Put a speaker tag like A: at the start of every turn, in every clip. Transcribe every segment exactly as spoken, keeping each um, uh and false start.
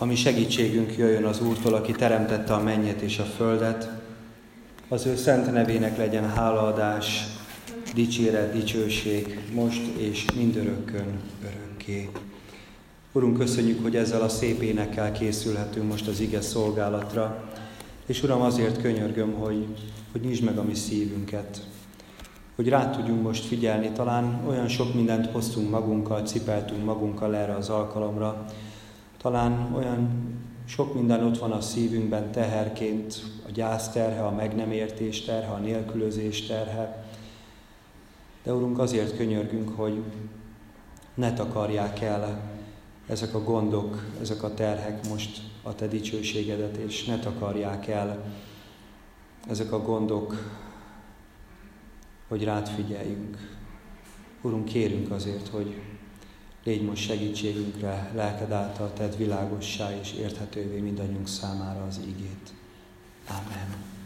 A: ami segítségünk jöjjön az Úrtól, aki teremtette a mennyet és a földet. Az ő szent nevének legyen hálaadás, dicséret, dicsőség, most és mindörökkön örökké. Urunk, köszönjük, hogy ezzel a szép énekkel készülhetünk most az ige szolgálatra, és Uram, azért könyörgöm, hogy, hogy nyisd meg a mi szívünket, hogy rá tudjunk most figyelni. Talán olyan sok mindent hoztunk magunkkal, cipeltünk magunkkal erre az alkalomra, talán olyan sok minden ott van a szívünkben teherként, a gyász terhe, a meg nem értés terhe, a nélkülözés terhe. De Urunk, azért könyörgünk, hogy ne takarják el ezek a gondok, ezek a terhek most a Te dicsőségedet, és ne takarják el ezek a gondok, hogy rád figyeljünk. Urunk, kérünk azért, hogy légy most segítségünkre, lelked által tedd világossá és érthetővé mindannyiunk számára az igét. Ámen.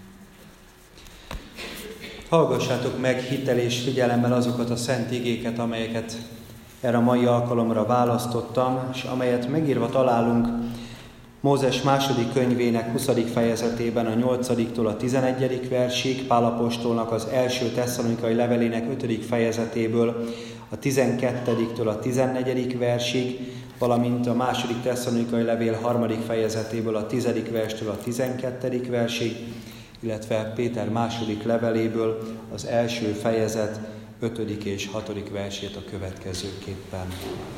A: Hallgassátok meg hittel és figyelemmel azokat a szent igéket, amelyeket erre a mai alkalomra választottam, és amelyet megírva találunk Mózes második könyvének huszadik fejezetében a nyolcadiktól a tizenegyedik versig, Pál apostolnak az első Tesszalonikai levelének ötödik fejezetéből a tizenkettediktől a tizennegyedik versig, valamint a második Tesszalonikai levél harmadik fejezetéből a tizedik verstől a tizenkettedik versig, illetve Péter második leveléből az első fejezet ötödik és hatodik versét a következőképpen.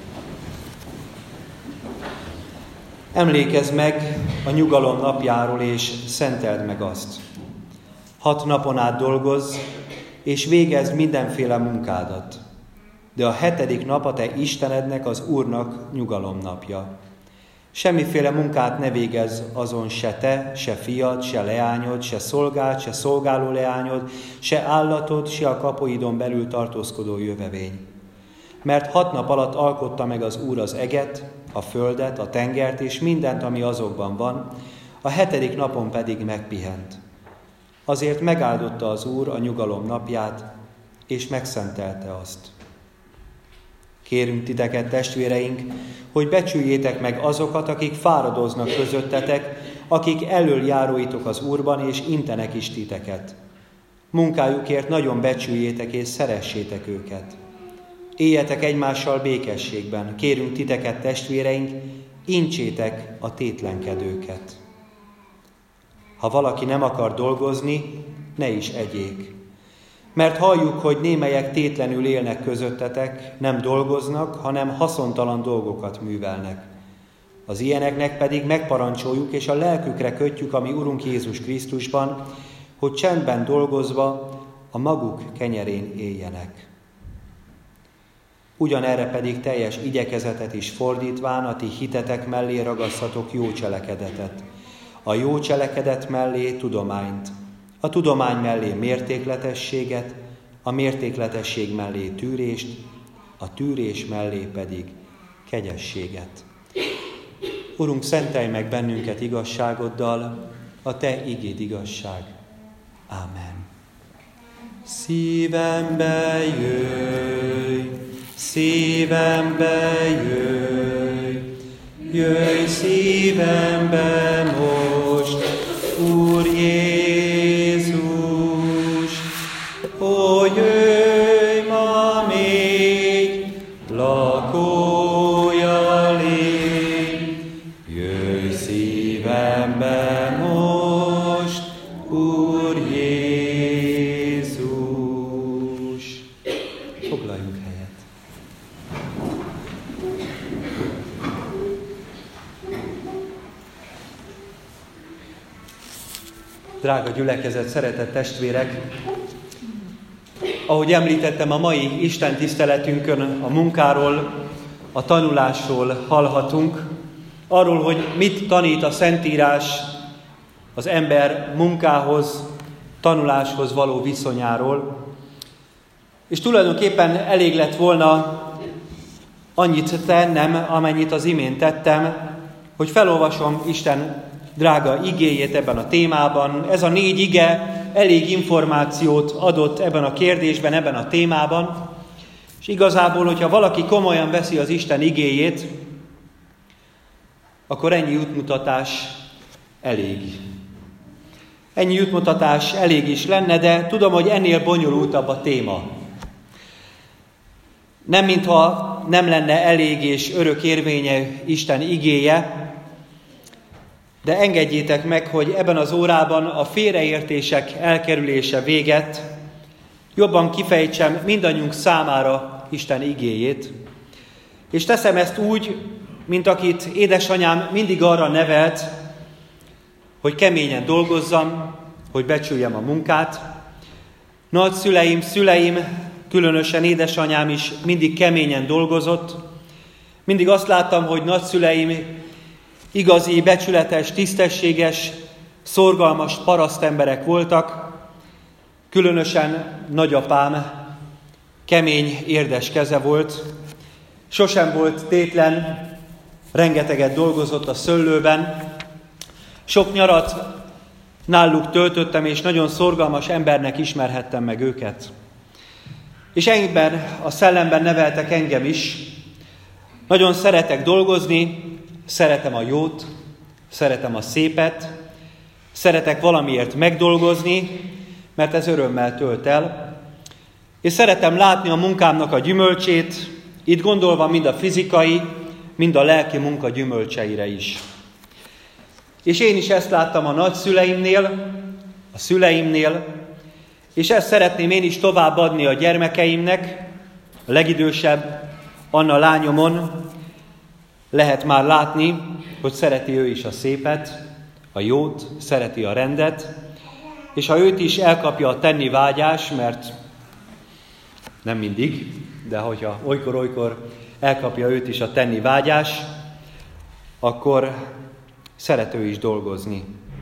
A: Emlékezz meg a nyugalom napjáról, és szenteld meg azt. Hat napon át dolgozz, és végezd mindenféle munkádat. De a hetedik nap a te Istenednek, az Úrnak nyugalom napja. Semmiféle munkát ne végezz azon se te, se fiad, se leányod, se szolgád, se szolgáló leányod, se állatod, se a kapuidon belül tartózkodó jövevény. Mert hat nap alatt alkotta meg az Úr az eget, a földet, a tengert és mindent, ami azokban van, a hetedik napon pedig megpihent. Azért megáldotta az Úr a nyugalom napját, és megszentelte azt. Kérünk titeket, testvéreink, hogy becsüljétek meg azokat, akik fáradoznak közöttetek, akik elöljáróitok az Úrban, és intenek is titeket. Munkájukért nagyon becsüljétek és szeressétek őket. Éljetek egymással békességben. Kérünk titeket, testvéreink, intsétek a tétlenkedőket. Ha valaki nem akar dolgozni, ne is egyék. Mert halljuk, hogy némelyek tétlenül élnek közöttetek, nem dolgoznak, hanem haszontalan dolgokat művelnek. Az ilyeneknek pedig megparancsoljuk, és a lelkükre kötjük a mi Urunk Jézus Krisztusban, hogy csendben dolgozva a maguk kenyerén éljenek. Ugyanerre pedig teljes igyekezetet is fordítván a ti hitetek mellé ragasszatok jó cselekedetet, a jó cselekedet mellé tudományt, a tudomány mellé mértékletességet, a mértékletesség mellé tűrést, a tűrés mellé pedig kegyességet. Urunk, szentelj meg bennünket igazságoddal, a te igéd igazság. Ámen. Szívembe jöjj, szívembe jöjj, jöjj szívembe most, Úr Jézus, ó, jöjj ma még, lakója légy, jöjj szívembe most, Úr Jézus. Foglaljunk helyet. Drága gyülekezet, szeretett testvérek! Ahogy említettem, a mai Isten tiszteletünkön a munkáról, a tanulásról hallhatunk, arról, hogy mit tanít a Szentírás az ember munkához, tanuláshoz való viszonyáról. És tulajdonképpen elég lett volna annyit tennem, amennyit az imént tettem, hogy felolvasom Isten drága igéjét ebben a témában. Ez a négy ige elég információt adott ebben a kérdésben, ebben a témában. És igazából, hogyha valaki komolyan veszi az Isten igéjét, akkor ennyi útmutatás elég. Ennyi útmutatás elég is lenne, de tudom, hogy ennél bonyolultabb a téma. Nem mintha nem lenne elég és örök érvénye Isten igéje, de engedjétek meg, hogy ebben az órában a félreértések elkerülése véget jobban kifejtsem mindannyiunk számára Isten igéjét. És teszem ezt úgy, mint akit édesanyám mindig arra nevelt, hogy keményen dolgozzam, hogy becsüljem a munkát. Nagyszüleim, szüleim, különösen édesanyám is mindig keményen dolgozott. Mindig azt láttam, hogy nagyszüleim igazi, becsületes, tisztességes, szorgalmas parasztemberek voltak. Különösen nagyapám kemény, érdes keze volt. Sosem volt tétlen, rengeteget dolgozott a szőlőben. Sok nyarat náluk töltöttem, és nagyon szorgalmas embernek ismerhettem meg őket. És egyben a szellemben neveltek engem is. Nagyon szeretek dolgozni, szeretem a jót, szeretem a szépet, szeretek valamiért megdolgozni, mert ez örömmel tölt el. És szeretem látni a munkámnak a gyümölcsét, itt gondolva mind a fizikai, mind a lelki munka gyümölcseire is. És én is ezt láttam a nagyszüleimnél, a szüleimnél, és ezt szeretném én is továbbadni a gyermekeimnek. A legidősebb Anna lányomon lehet már látni, hogy szereti ő is a szépet, a jót, szereti a rendet, és ha őt is elkapja a tenni vágyás, mert nem mindig, de hogyha olykor-olykor elkapja őt is a tenni vágyás, akkor szeret ő is dolgozni.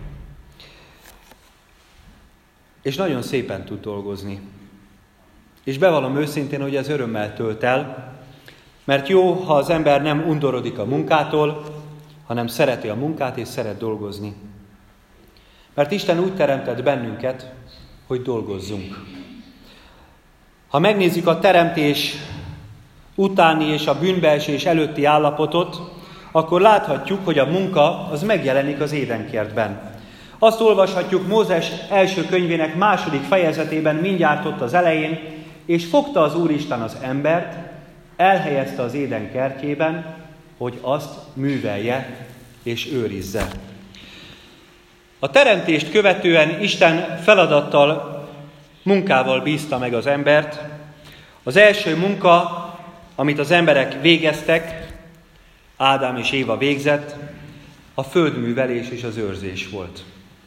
A: És nagyon szépen tud dolgozni. És bevallom őszintén, hogy ez örömmel tölt el, mert jó, ha az ember nem undorodik a munkától, hanem szereti a munkát és szeret dolgozni. Mert Isten úgy teremtett bennünket, hogy dolgozzunk. Ha megnézzük a teremtés utáni és a bűnbeesés előtti állapotot, akkor láthatjuk, hogy a munka az megjelenik az édenkertben. Azt olvashatjuk Mózes első könyvének második fejezetében mindjárt ott az elején, és fogta az Úristen az embert, elhelyezte az Éden kertjében, hogy azt művelje és őrizze. A teremtést követően Isten feladattal, munkával bízta meg az embert. Az első munka, amit az emberek végeztek, Ádám és Éva végzett, a földművelés és az őrzés volt.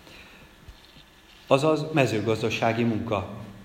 A: Azaz mezőgazdasági munka.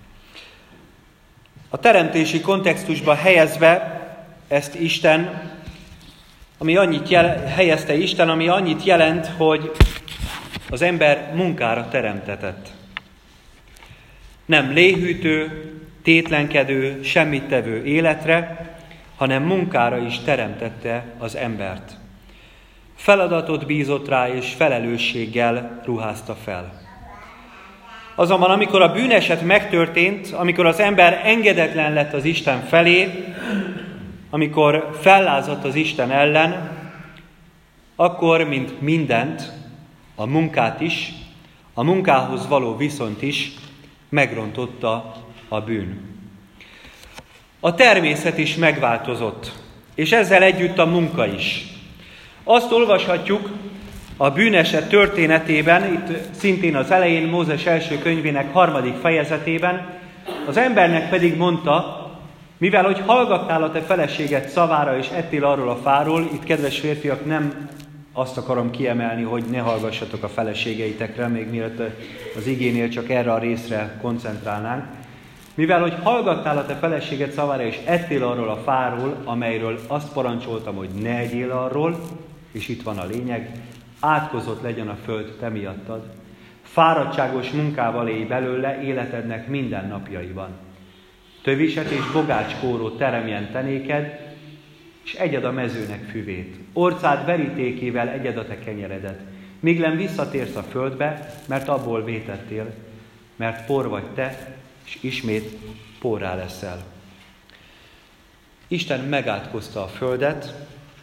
A: A teremtési kontextusba helyezve ezt Isten, ami annyit jel, helyezte Isten, ami annyit jelent, hogy az ember munkára teremtetett. Nem léhűtő, tétlenkedő, semmit tevő életre, hanem munkára is teremtette az embert. Feladatot bízott rá, és felelősséggel ruházta fel. Azonban amikor a bűneset megtörtént, amikor az ember engedetlen lett az Isten felé, amikor fellázadt az Isten ellen, akkor, mint mindent, a munkát is, a munkához való viszonyt is megrontotta a bűn. A természet is megváltozott, és ezzel együtt a munka is. Azt olvashatjuk a bűneset történetében, itt szintén az elején, Mózes első könyvének harmadik fejezetében, az embernek pedig mondta, mivel hogy hallgattál a te feleséged szavára, és ettél arról a fáról, itt kedves férfiak, nem azt akarom kiemelni, hogy ne hallgassatok a feleségeitekre, még mielőtt az igénél csak erre a részre koncentrálnánk. Mivel hogy hallgattál a te feleséged szavára, és ettél arról a fáról, amelyről azt parancsoltam, hogy ne egyél arról, és itt van a lényeg, átkozott legyen a föld te miattad. Fáradtságos munkával élj belőle életednek minden napjaiban. Töviset és bogácskórót teremjen tenéked, és egyed a mezőnek füvét. Orcád verítékével egyed a te kenyeredet. Míg visszatérsz a földbe, mert abból vétettél, mert por vagy te, és ismét porrá leszel. Isten megátkozta a földet,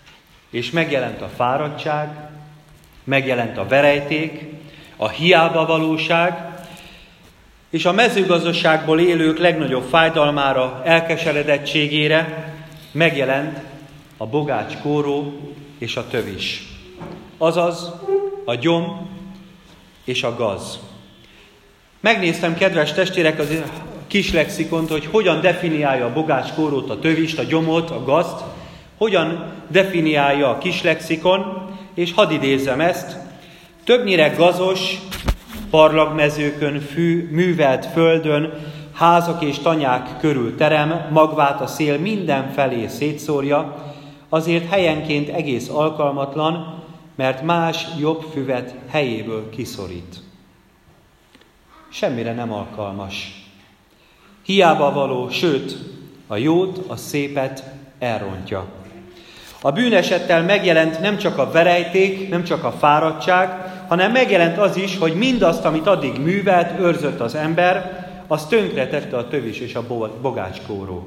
A: és megjelent a fáradtság, megjelent a verejték, a hiába valóság, és a mezőgazdaságból élők legnagyobb fájdalmára, elkeseredettségére megjelent a bogácskóró és a tövis. Azaz a gyom és a gaz. Megnéztem, kedves testvérek, az kis lexikont, hogy hogyan definiálja a bogácskórót, a tövist, a gyomot, a gazt, hogyan definiálja a kis lexikon, és hadd idézzem ezt. Többnyire gazos, parlagmezőkön, fű, művelt földön, házak és tanyák körül terem, magvát a szél mindenfelé szétszórja, azért helyenként egész alkalmatlan, mert más jobb füvet helyéből kiszorít. Semmire nem alkalmas. Hiába való, sőt, a jót, a szépet elrontja. A bűnesettel megjelent nem csak a verejték, nem csak a fáradtság, hanem megjelent az is, hogy mindazt, amit addig művelt, őrzött az ember, az tönkretette a tövis és a bogácskóró.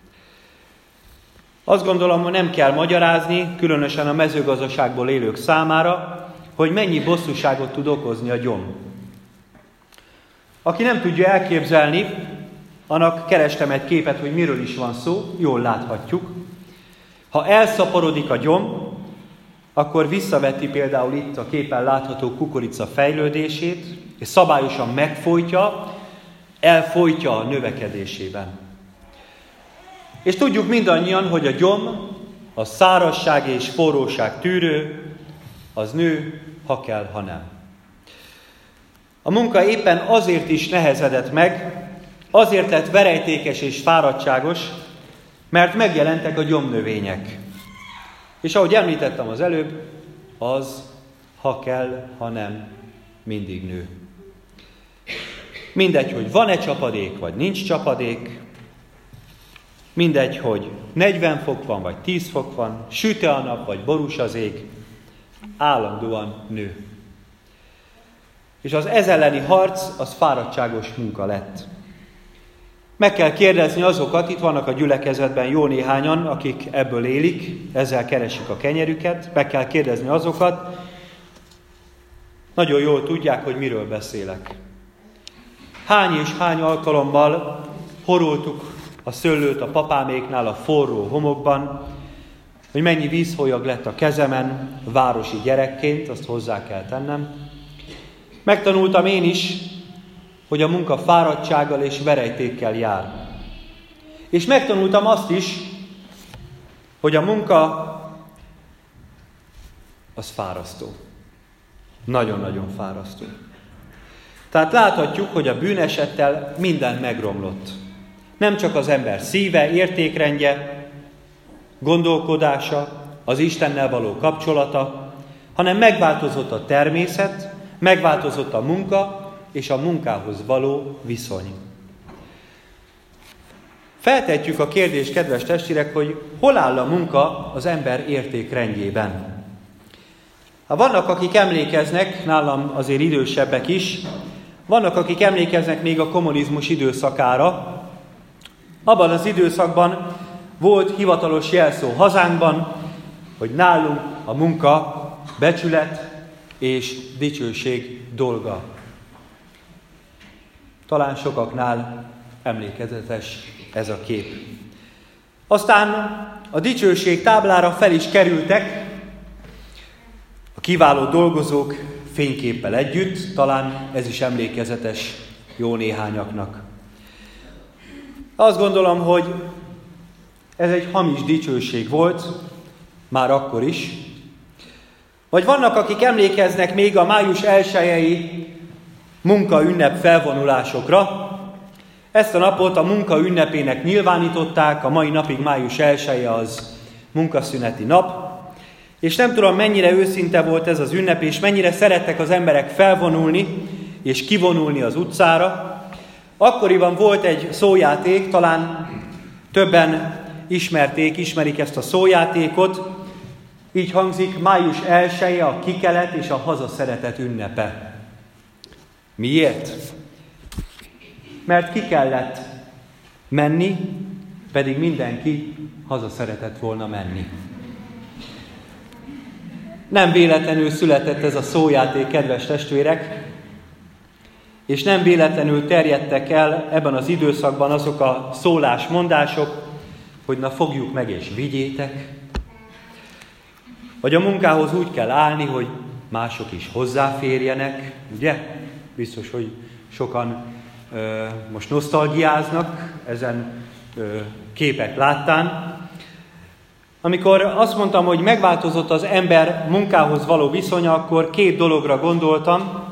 A: Azt gondolom, hogy nem kell magyarázni, különösen a mezőgazdaságból élők számára, hogy mennyi bosszúságot tud okozni a gyom. Aki nem tudja elképzelni, annak kerestem egy képet, hogy miről is van szó, jól láthatjuk. Ha elszaporodik a gyom, akkor visszaveti például itt a képen látható kukorica fejlődését, és szabályosan megfojtja, elfojtja a növekedésében. És tudjuk mindannyian, hogy a gyom, a szárazság és forróság tűrő, az nő, ha kell, ha nem. A munka éppen azért is nehezedett meg, azért lett verejtékes és fáradtságos, mert megjelentek a gyomnövények. És ahogy említettem az előbb, az, ha kell, ha nem, mindig nő. Mindegy, hogy van-e csapadék, vagy nincs csapadék, mindegy, hogy negyven fok van, vagy tíz fok van, süt-e a nap, vagy borús az ég, állandóan nő. És az ez elleni harc, az fáradtságos munka lett. Meg kell kérdezni azokat, itt vannak a gyülekezetben jó néhányan, akik ebből élik, ezzel keresik a kenyerüket, meg kell kérdezni azokat, nagyon jól tudják, hogy miről beszélek. Hány és hány alkalommal horoltuk a szőlőt a papáméknál a forró homokban, hogy mennyi vízholyag lett a kezemen, városi gyerekként, azt hozzá kell tennem. Megtanultam én is, hogy a munka fáradtsággal és verejtékkel jár. És megtanultam azt is, hogy a munka az fárasztó. Nagyon-nagyon fárasztó. Tehát láthatjuk, hogy a bűnesettel minden megromlott. Nem csak az ember szíve, értékrendje, gondolkodása, az Istennel való kapcsolata, hanem megváltozott a természet, megváltozott a munka, és a munkához való viszony. Feltetjük a kérdést, kedves testvérek, hogy hol áll a munka az ember értékrendjében. Ha vannak, akik emlékeznek, nálam azért idősebbek is, vannak, akik emlékeznek még a kommunizmus időszakára. Abban az időszakban volt hivatalos jelszó hazánkban, hogy nálunk a munka becsület és dicsőség dolga. Talán sokaknál emlékezetes ez a kép. Aztán a dicsőség táblára fel is kerültek a kiváló dolgozók fényképpel együtt, talán ez is emlékezetes jó néhányaknak. Azt gondolom, hogy ez egy hamis dicsőség volt, már akkor is. Vagy vannak, akik emlékeznek még a május elsejei munkaünnep felvonulásokra. Ezt a napot a munka ünnepének nyilvánították, a mai napig május elseje az munkaszüneti nap. És nem tudom, mennyire őszinte volt ez az ünnep, és mennyire szerettek az emberek felvonulni és kivonulni az utcára. Akkoriban volt egy szójáték, talán többen ismerték, ismerik ezt a szójátékot. Így hangzik: május elseje a kikelet és a hazaszeretet ünnepe. Miért? Mert ki kellett menni, pedig mindenki haza szeretett volna menni. Nem véletlenül született ez a szójáték, kedves testvérek, és nem véletlenül terjedtek el ebben az időszakban azok a szólásmondások, hogy na fogjuk meg és vigyétek. Vagy a munkához úgy kell állni, hogy mások is hozzáférjenek, ugye? Biztos, hogy sokan ö, most nosztalgiáznak ezen ö, képek láttán. Amikor azt mondtam, hogy megváltozott az ember munkához való viszonya, akkor két dologra gondoltam.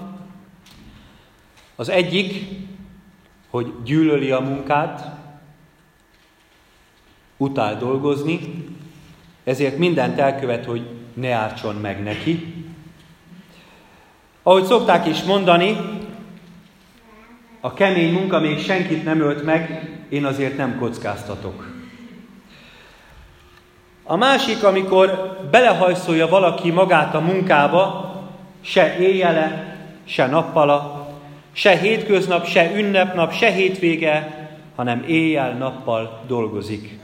A: Az egyik, hogy gyűlöli a munkát, utál dolgozni, ezért mindent elkövet, hogy ne ártson meg neki. Ahogy szokták is mondani, a kemény munka még senkit nem ölt meg, én azért nem kockáztatok. A másik, amikor belehajszolja valaki magát a munkába, se éjjele, se nappala, se hétköznap, se ünnepnap, se hétvége, hanem éjjel-nappal dolgozik.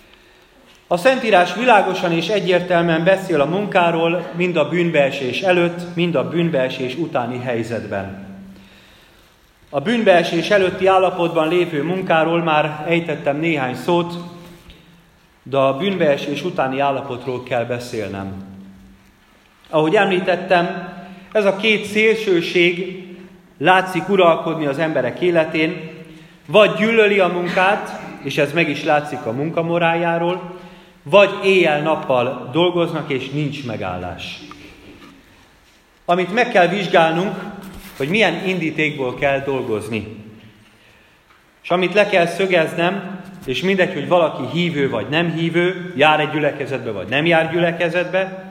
A: A Szentírás világosan és egyértelműen beszél a munkáról, mind a bűnbeesés előtt, mind a bűnbeesés utáni helyzetben. A bűnbeesés előtti állapotban lévő munkáról már ejtettem néhány szót, de a bűnbeesés utáni állapotról kell beszélnem. Ahogy említettem, ez a két szélsőség látszik uralkodni az emberek életén, vagy gyűlöli a munkát, és ez meg is látszik a munkamorájáról, vagy éjjel-nappal dolgoznak, és nincs megállás. Amit meg kell vizsgálnunk, hogy milyen indítékból kell dolgozni. És amit le kell szögeznem, és mindegy, hogy valaki hívő vagy nem hívő, jár egy gyülekezetbe vagy nem jár gyülekezetbe,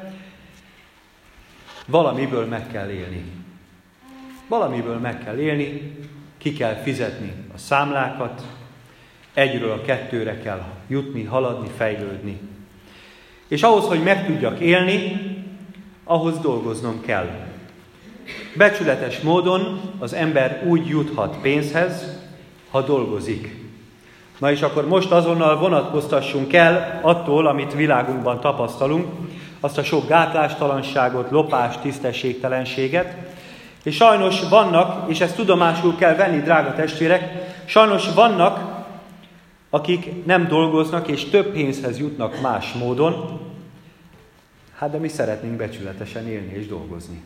A: valamiből meg kell élni. Valamiből meg kell élni, ki kell fizetni a számlákat, egyről a kettőre kell jutni, haladni, fejlődni. És ahhoz, hogy meg tudjak élni, ahhoz dolgoznom kell. Becsületes módon az ember úgy juthat pénzhez, ha dolgozik. Na és akkor most azonnal vonatkoztassunk el attól, amit világunkban tapasztalunk, azt a sok gátlástalanságot, lopást, tisztességtelenséget. És sajnos vannak, és ezt tudomásul kell venni, drága testvérek, sajnos vannak, akik nem dolgoznak, és több pénzhez jutnak más módon, hát de mi szeretnénk becsületesen élni és dolgozni.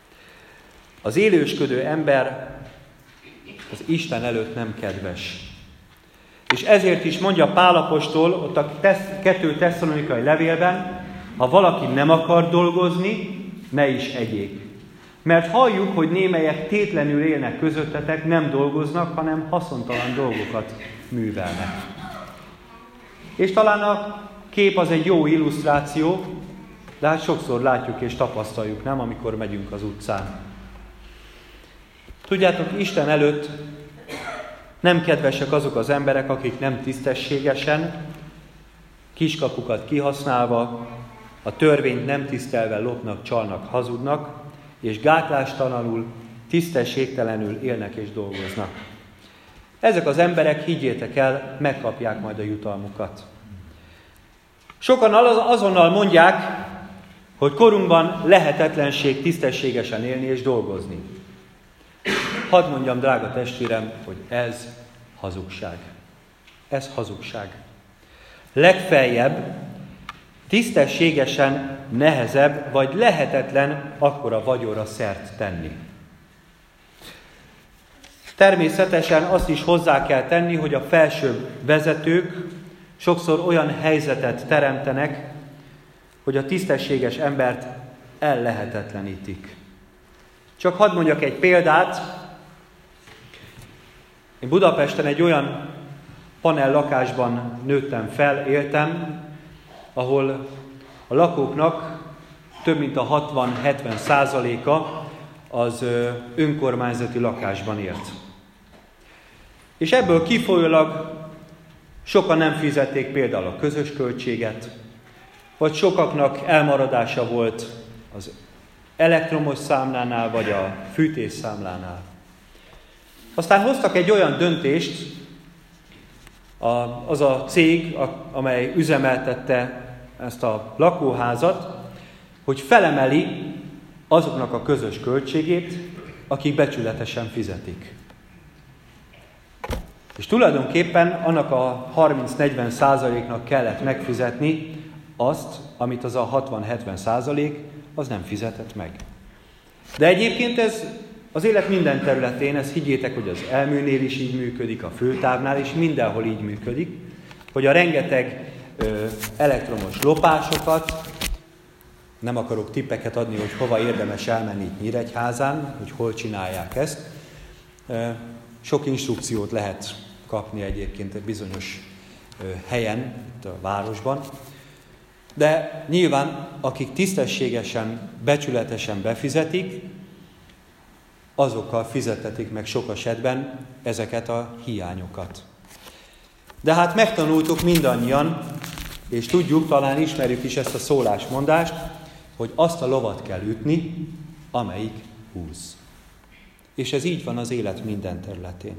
A: Az élősködő ember az Isten előtt nem kedves. És ezért is mondja Pál apostol ott a kettő Tesszalonikai levélben, ha valaki nem akar dolgozni, ne is egyék. Mert halljuk, hogy némelyek tétlenül élnek közöttetek, nem dolgoznak, hanem haszontalan dolgokat művelnek. És talán a kép az egy jó illusztráció, de hát sokszor látjuk és tapasztaljuk, nem, amikor megyünk az utcán. Tudjátok, Isten előtt nem kedvesek azok az emberek, akik nem tisztességesen, kiskapukat kihasználva, a törvényt nem tisztelve lopnak, csalnak, hazudnak, és gátlástalanul, tisztességtelenül élnek és dolgoznak. Ezek az emberek, higgyétek el, megkapják majd a jutalmukat. Sokan azonnal mondják, hogy korunkban lehetetlenség tisztességesen élni és dolgozni. Hadd mondjam, drága testvérem, hogy ez hazugság. Ez hazugság. Legfeljebb tisztességesen nehezebb, vagy lehetetlen akkora vagyonra szert tenni. Természetesen azt is hozzá kell tenni, hogy a felsőbb vezetők sokszor olyan helyzetet teremtenek, hogy a tisztességes embert ellehetetlenítik. Csak hadd mondjak egy példát. Én Budapesten egy olyan panel lakásban nőttem fel, éltem, ahol a lakóknak több mint a hatvan-hetven százaléka az önkormányzati lakásban élt. És ebből kifolyólag sokan nem fizették például a közös költséget, vagy sokaknak elmaradása volt az elektromos számlánál, vagy a fűtésszámlánál. Aztán hoztak egy olyan döntést, az a cég, amely üzemeltette ezt a lakóházat, hogy felemeli azoknak a közös költségét, akik becsületesen fizetik. És tulajdonképpen annak a harminc-negyven százaléknak kellett megfizetni azt, amit az a hatvan-hetven százalék az nem fizetett meg. De egyébként ez az élet minden területén, ezt higgyétek, hogy az elműnél is így működik, a főtávnál is, mindenhol így működik, hogy a rengeteg ö, elektromos lopásokat, nem akarok tippeket adni, hogy hova érdemes elmenni itt Nyíregyházán, hogy hol csinálják ezt. Ö, sok instrukciót lehet kapni egyébként egy bizonyos ö, helyen, itt a városban. De nyilván, akik tisztességesen, becsületesen befizetik, azokkal fizetetik meg sok esetben ezeket a hiányokat. De hát megtanultuk mindannyian, és tudjuk, talán ismerjük is ezt a szólásmondást, hogy azt a lovat kell ütni, amelyik húz. És ez így van az élet minden területén.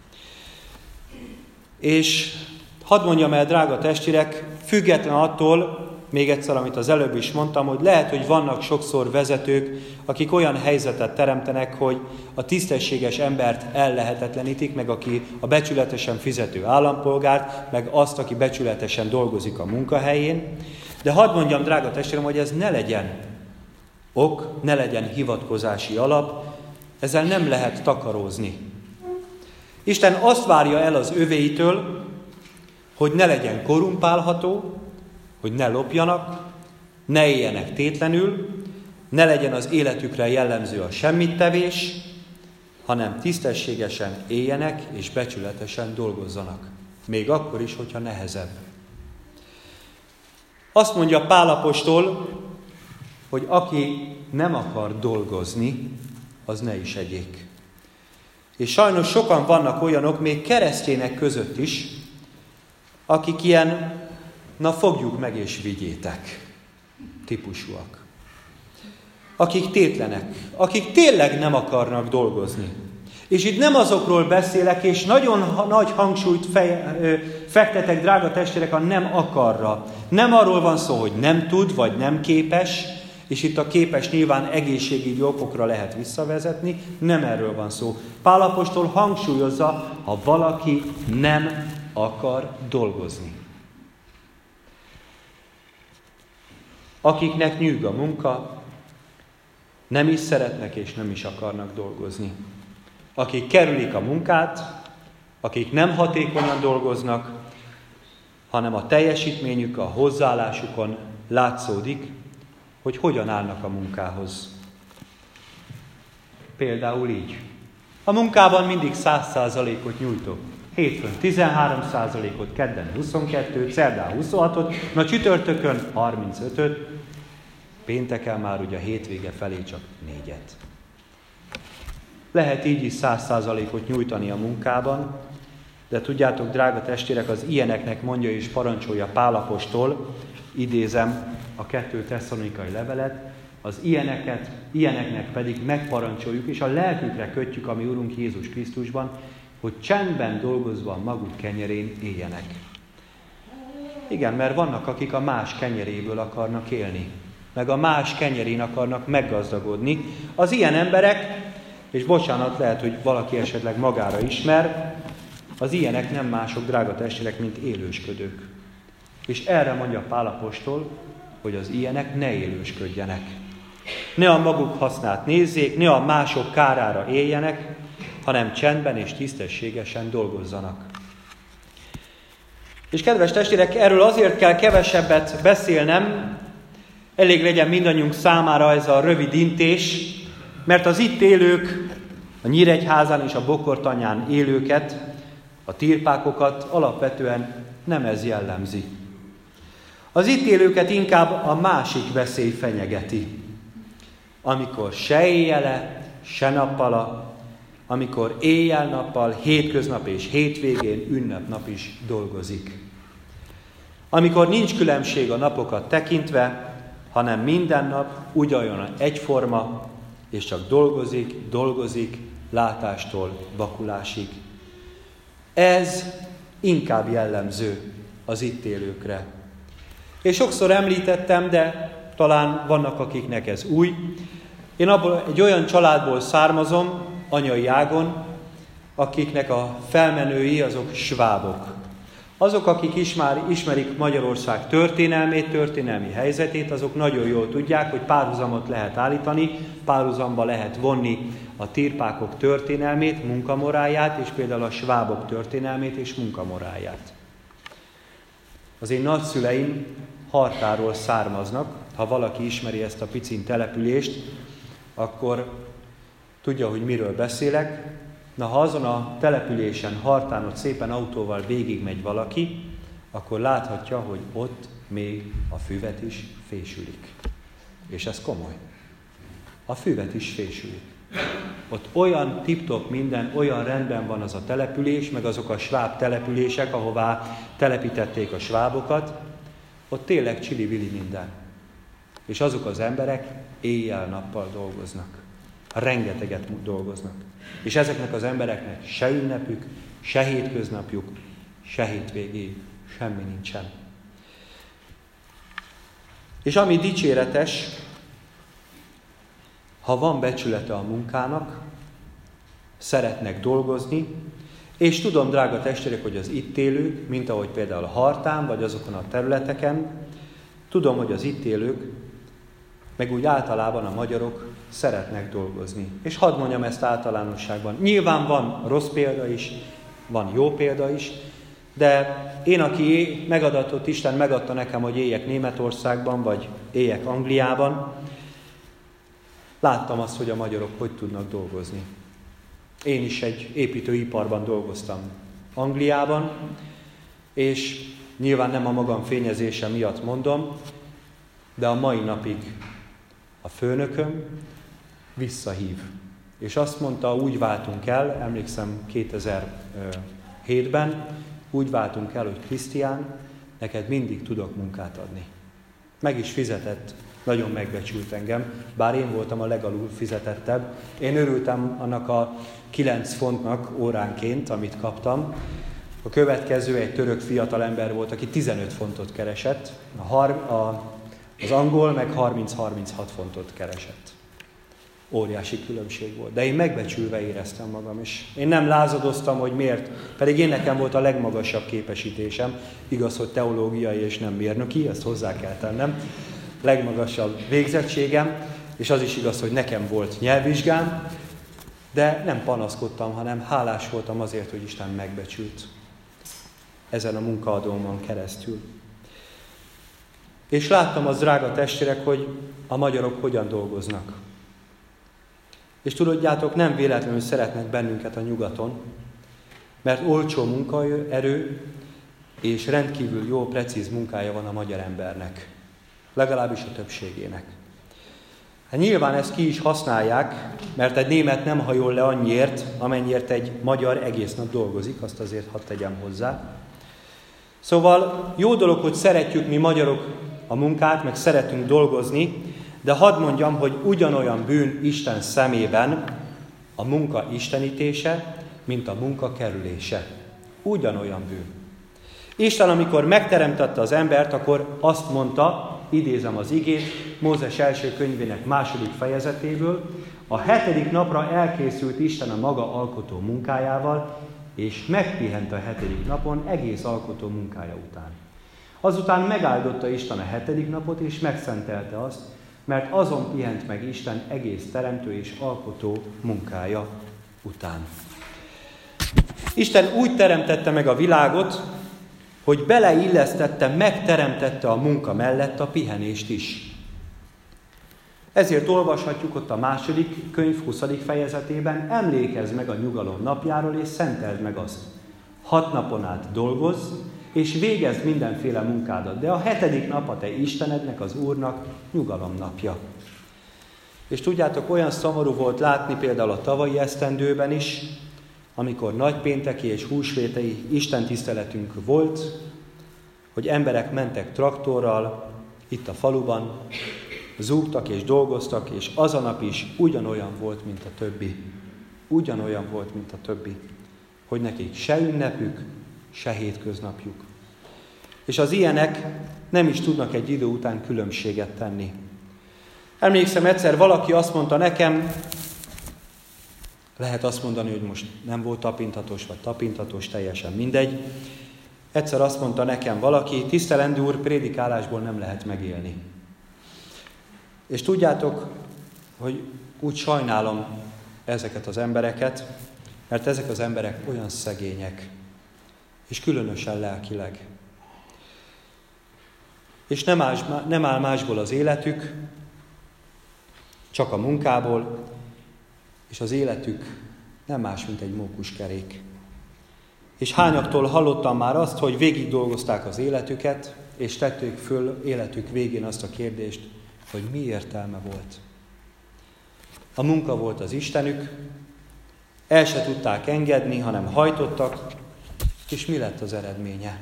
A: És hadd mondjam el, drága testvérek, független attól, még egyszer, amit az előbb is mondtam, hogy lehet, hogy vannak sokszor vezetők, akik olyan helyzetet teremtenek, hogy a tisztességes embert ellehetetlenítik, meg aki a becsületesen fizető állampolgárt, meg azt, aki becsületesen dolgozik a munkahelyén. De hadd mondjam, drága testvérem, hogy ez ne legyen ok, ne legyen hivatkozási alap, ezzel nem lehet takarózni. Isten azt várja el az övéitől, hogy ne legyen korrumpálható, hogy ne lopjanak, ne éljenek tétlenül, ne legyen az életükre jellemző a semmittevés, hanem tisztességesen éljenek és becsületesen dolgozzanak. Még akkor is, hogyha nehezebb. Azt mondja Pál apostol, hogy aki nem akar dolgozni, az ne is egyék. És sajnos sokan vannak olyanok, még keresztjének között is, akik ilyen, na fogjuk meg és vigyétek típusúak. Akik tétlenek, akik tényleg nem akarnak dolgozni. És itt nem azokról beszélek, és nagyon ha- nagy hangsúlyt fej, ö, fektetek, drága testvérek, a nem akarra. Nem arról van szó, hogy nem tud, vagy nem képes, és itt a képes nyilván egészségügyi okokra lehet visszavezetni, nem erről van szó. Pál apostol hangsúlyozza, ha valaki nem akar dolgozni. Akiknek nyűg a munka, nem is szeretnek és nem is akarnak dolgozni. Akik kerülik a munkát, akik nem hatékonyan dolgoznak, hanem a teljesítményük, a hozzáállásukon látszódik, hogy hogyan állnak a munkához. Például így. A munkában mindig száz százalékot nyújtok. Hétfőn tizenhárom százalékot, kedden huszonkettőt, szerdán huszonhatot, na csütörtökön harmincötöt, pénteken már ugye a hétvége felé csak négyet. Lehet így is száz százalékot nyújtani a munkában, de tudjátok, drága testvérek, az ilyeneknek mondja és parancsolja Pál apostol, idézem a kettő Tesszalonikai levelet, az ilyeneket, ilyeneknek pedig megparancsoljuk, és a lelkükre kötjük a mi Urunk Jézus Krisztusban, hogy csendben dolgozva a maguk kenyerén éljenek. Igen, mert vannak, akik a más kenyeréből akarnak élni, meg a más kenyerén akarnak meggazdagodni. Az ilyen emberek, és bocsánat, lehet, hogy valaki esetleg magára ismer, az ilyenek nem mások, drága testvérek, mint élősködők. És erre mondja Pál apostol, hogy az ilyenek ne élősködjenek. Ne a maguk hasznát nézzék, ne a mások kárára éljenek, hanem csendben és tisztességesen dolgozzanak. És kedves testvérek, erről azért kell kevesebbet beszélnem, elég legyen mindannyiunk számára ez a rövid intés, mert az itt élők, a Nyíregyházán és a Bokortanyán élőket, a tirpákokat alapvetően nem ez jellemzi. Az itt élőket inkább a másik veszély fenyegeti. Amikor se éjjele, se nappala, amikor éjjel-nappal, hétköznap és hétvégén, ünnepnap is dolgozik. Amikor nincs különbség a napokat tekintve, hanem minden nap ugyanolyan egyforma, és csak dolgozik, dolgozik, látástól vakulásig. Ez inkább jellemző az itt élőkre. És sokszor említettem, de Talán vannak, akiknek ez új. Én abból egy olyan családból származom, anyai ágon, akiknek a felmenői azok svábok. Azok, akik ismer, ismerik Magyarország történelmét, történelmi helyzetét, azok nagyon jól tudják, hogy párhuzamot lehet állítani, párhuzamba lehet vonni a tirpákok történelmét, munkamoráját, és például a svábok történelmét és munkamoráját. Az én nagyszüleim Hartáról származnak. Ha valaki ismeri ezt a picin települést, akkor tudja, hogy miről beszélek. Na, ha azon a településen, Hartán ott szépen autóval végigmegy valaki, akkor láthatja, hogy ott még a füvet is fésülik. És ez komoly. A füvet is fésülik. Ott olyan tip-top minden, olyan rendben van az a település, meg azok a sváb települések, ahová telepítették a svábokat, ott tényleg csili-vili minden. És azok az emberek éjjel-nappal dolgoznak. Rengeteget dolgoznak. És ezeknek az embereknek se ünnepük, se hétköznapjuk, se hétvégéjük, semmi nincsen. És ami dicséretes, ha van becsülete a munkának, szeretnek dolgozni, és tudom, drága testvérek, hogy az itt élők, mint ahogy például a Hartán, vagy azokon a területeken, tudom, hogy az itt élők, meg úgy általában a magyarok szeretnek dolgozni. És hadd mondjam ezt általánosságban. Nyilván van rossz példa is, van jó példa is, de én, aki megadatott, Isten megadta nekem, hogy éljek Németországban, vagy éljek Angliában, láttam azt, hogy a magyarok hogy tudnak dolgozni. Én is egy építőiparban dolgoztam Angliában, és nyilván nem a magam fényezése miatt mondom, de a mai napig a főnököm visszahív. És azt mondta, úgy váltunk el, emlékszem kétezer-hétben, úgy váltunk el, hogy Krisztián, neked mindig tudok munkát adni. Meg is fizetett, nagyon megbecsült engem, bár én voltam a legalul fizetettebb. Én örültem annak a kilenc fontnak óránként, amit kaptam. A következő egy török fiatalember volt, aki tizenöt fontot keresett, a har- a, az angol meg harminc-harminchat fontot keresett. Óriási különbség volt. De én megbecsülve éreztem magam, és én nem lázadoztam, hogy miért. Pedig én nekem volt a legmagasabb képesítésem. Igaz, hogy teológiai és nem mérnöki, ezt hozzá kell tennem. Legmagasabb végzettségem, és az is igaz, hogy nekem volt nyelvvizsgám, de nem panaszkodtam, hanem hálás voltam azért, hogy Isten megbecsült ezen a munkaadómon keresztül. És láttam az, drága testvérek, hogy a magyarok hogyan dolgoznak. És tudodjátok, nem véletlenül szeretnek bennünket a nyugaton, mert olcsó munkaerő és rendkívül jó, precíz munkája van a magyar embernek. Legalábbis a többségének. Hát nyilván ezt ki is használják, mert egy német nem hajol le annyiért, amennyiért egy magyar egész nap dolgozik, azt azért hadd tegyem hozzá. Szóval jó dolog, hogy szeretjük mi magyarok a munkát, meg szeretünk dolgozni, de hadd mondjam, hogy ugyanolyan bűn Isten szemében a munka istenítése, mint a munka kerülése. Ugyanolyan bűn. Isten, amikor megteremtette az embert, akkor azt mondta, idézem az igét, Mózes első könyvének második fejezetéből, a hetedik napra elkészült Isten a maga alkotó munkájával, és megpihent a hetedik napon egész alkotó munkája után. Azután megáldotta Isten a hetedik napot, és megszentelte azt, mert azon pihent meg Isten egész teremtő és alkotó munkája után. Isten úgy teremtette meg a világot, hogy beleillesztette, megteremtette a munka mellett a pihenést is. Ezért olvashatjuk ott a második könyv huszadik fejezetében, emlékezz meg a nyugalom napjáról, és szenteld meg azt. Hat napon át dolgozz, és végezd mindenféle munkádat, de a hetedik nap a te Istenednek, az Úrnak nyugalom napja. És tudjátok, olyan szomorú volt látni például a tavalyi esztendőben is, amikor nagypénteki és húsvétei istentiszteletünk volt, hogy emberek mentek traktorral itt a faluban, zúgtak és dolgoztak, és az a nap is ugyanolyan volt, mint a többi. Ugyanolyan volt, mint a többi. Hogy nekik se ünnepük, se hétköznapjuk. És az ilyenek nem is tudnak egy idő után különbséget tenni. Emlékszem, egyszer valaki azt mondta nekem, lehet azt mondani, hogy most nem volt tapintatos, vagy tapintatos, teljesen mindegy. Egyszer azt mondta nekem valaki, tisztelendő úr, prédikálásból nem lehet megélni. És tudjátok, hogy úgy sajnálom ezeket az embereket, mert ezek az emberek olyan szegények, és különösen lelkileg. És nem áll, nem áll másból az életük, csak a munkából, és az életük nem más, mint egy mókuskerék. És hányaktól hallottam már azt, hogy végig dolgozták az életüket, és tették föl életük végén azt a kérdést, hogy mi értelme volt. A munka volt az Istenük, el se tudták engedni, hanem hajtottak, és mi lett az eredménye?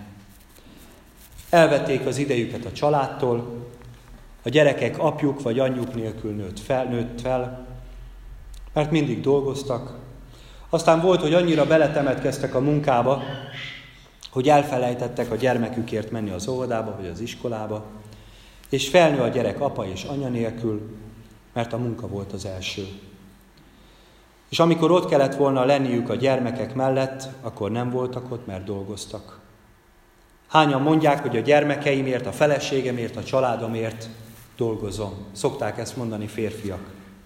A: Elvették az idejüket a családtól, a gyerekek apjuk vagy anyjuk nélkül nőtt fel, nőtt fel, mert mindig dolgoztak. Aztán volt, hogy annyira beletemetkeztek a munkába, hogy elfelejtettek a gyermekükért menni az óvodába vagy az iskolába, és felnő a gyerek apa és anya nélkül, mert a munka volt az első. És amikor ott kellett volna lenniük a gyermekek mellett, akkor nem voltak ott, mert dolgoztak. Hányan mondják, hogy a gyermekeimért, a feleségemért, a családomért dolgozom. Szokták ezt mondani férfiak.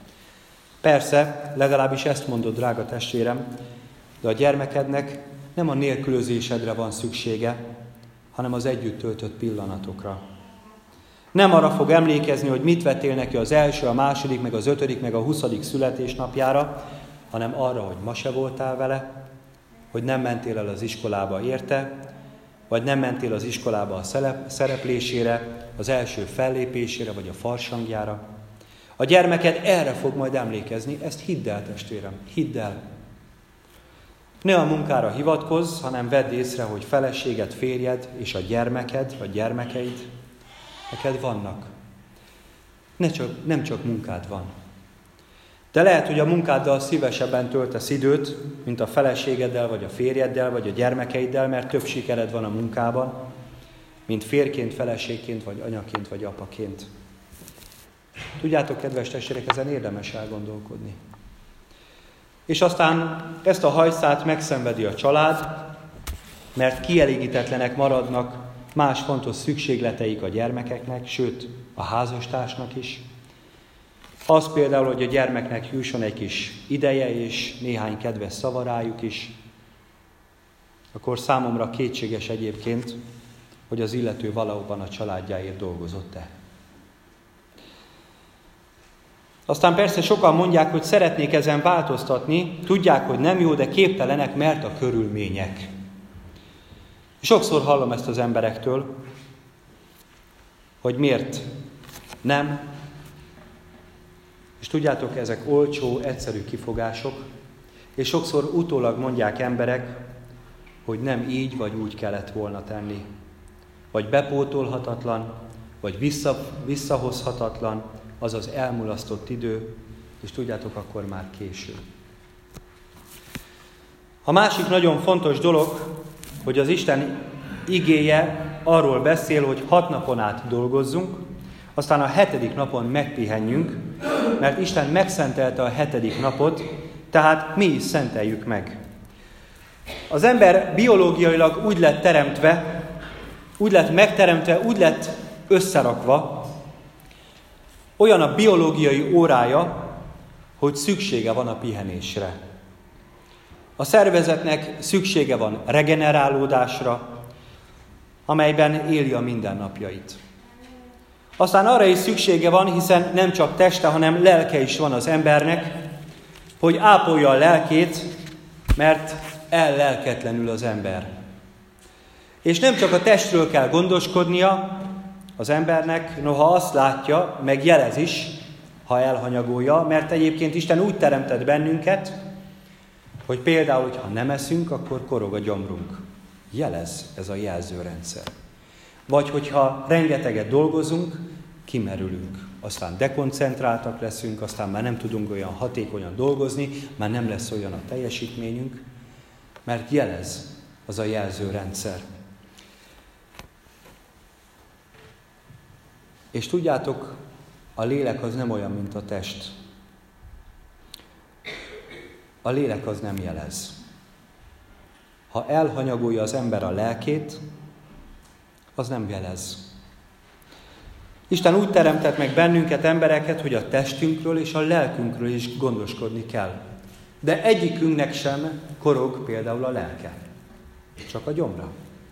A: Persze, legalábbis ezt mondod, drága testvérem, de a gyermekednek nem a nélkülözésedre van szüksége, hanem az együtt töltött pillanatokra. Nem arra fog emlékezni, hogy mit vettél neki az első, a második, meg az ötödik, meg a huszadik születésnapjára, hanem arra, hogy ma se voltál vele, hogy nem mentél el az iskolába érte, vagy nem mentél az iskolába a szereplésére, az első fellépésére, vagy a farsangjára. A gyermeked erre fog majd emlékezni, ezt hidd el, testvérem, hidd el. Ne a munkára hivatkozz, hanem vedd észre, hogy feleséged, férjed és a gyermeked, vagy gyermekeid neked vannak. Ne csak, nem csak munkád van. De lehet, hogy a munkáddal szívesebben töltesz időt, mint a feleségeddel, vagy a férjeddel, vagy a gyermekeiddel, mert több sikered van a munkában, mint férként, feleségként, vagy anyaként, vagy apaként. Tudjátok, kedves testvérek, ezen érdemes elgondolkodni. És aztán ezt a hajszát megszenvedi a család, mert kielégítetlenek maradnak más fontos szükségleteik a gyermekeknek, sőt a házastársnak is. Az például, hogy a gyermeknek jusson egy kis ideje és néhány kedves szava rájuk is, akkor számomra kétséges egyébként, hogy az illető valóban a családjáért dolgozott-e. Aztán persze sokan mondják, hogy szeretnék ezen változtatni, tudják, hogy nem jó, de képtelenek, mert a körülmények. Sokszor hallom ezt az emberektől, hogy miért nem. És tudjátok, ezek olcsó, egyszerű kifogások, és sokszor utólag mondják emberek, hogy nem így vagy úgy kellett volna tenni. Vagy bepótolhatatlan, vagy vissza, visszahozhatatlan, az az elmulasztott idő, és tudjátok, akkor már késő. A másik nagyon fontos dolog, hogy az Isten igéje arról beszél, hogy hat napon át dolgozzunk, aztán a hetedik napon megpihenjünk, mert Isten megszentelte a hetedik napot, tehát mi is szenteljük meg. Az ember biológiailag úgy lett teremtve, úgy lett megteremtve, úgy lett összerakva, olyan a biológiai órája, hogy szüksége van a pihenésre. A szervezetnek szüksége van regenerálódásra, amelyben éli a mindennapjait. Aztán arra is szüksége van, hiszen nem csak teste, hanem lelke is van az embernek, hogy ápolja a lelkét, mert ellelketlenül az ember. És nem csak a testről kell gondoskodnia az embernek, noha azt látja, meg jelez is, ha elhanyagolja, mert egyébként Isten úgy teremtett bennünket, hogy például, hogyha nem eszünk, akkor korog a gyomrunk. Jelez ez a jelzőrendszer. Vagy hogyha rengeteget dolgozunk, kimerülünk. Aztán dekoncentráltak leszünk, aztán már nem tudunk olyan hatékonyan dolgozni, már nem lesz olyan a teljesítményünk, mert jelez az a jelzőrendszer. És tudjátok, A lélek az nem olyan, mint a test. A lélek az nem jelez. Ha elhanyagolja az ember a lelkét, az nem jelez. Isten úgy teremtett meg bennünket, embereket, hogy a testünkről és a lelkünkről is gondoskodni kell. De egyikünknek sem korog például a lelke, csak a gyomra.